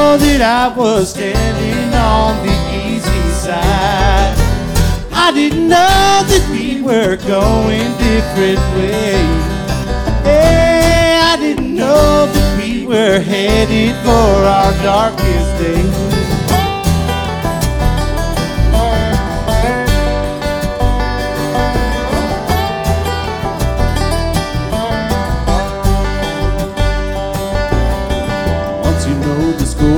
know that I was standing on the easy side. I didn't know that we were going different ways. Hey, I didn't know that we were headed for our darkest days.